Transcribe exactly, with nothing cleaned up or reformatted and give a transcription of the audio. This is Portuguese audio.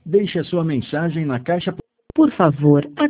Deixe a sua mensagem na caixa. Por favor,